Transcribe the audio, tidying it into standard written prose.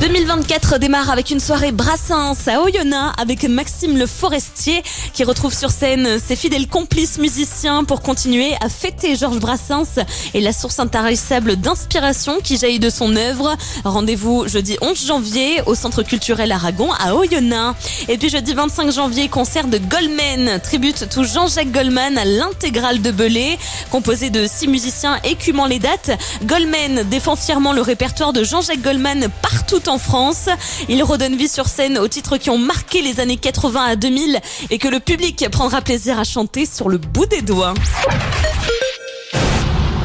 2024 démarre avec une soirée Brassens à Oyonnax avec Maxime Le Forestier qui retrouve sur scène ses fidèles complices musiciens pour continuer à fêter Georges Brassens et la source intarissable d'inspiration qui jaillit de son œuvre. Rendez-vous jeudi 11 janvier au Centre culturel Aragon à Oyonnax. Et puis jeudi 25 janvier, concert de Goldman, tribute tout Jean-Jacques Goldman à l'intégrale de Belay. Composé de 6 musiciens écumant les dates, Goldman défend fièrement le répertoire de Jean-Jacques Goldman partout en France. Il redonne vie sur scène aux titres qui ont marqué les années 80 à 2000 et que le public prendra plaisir à chanter sur le bout des doigts.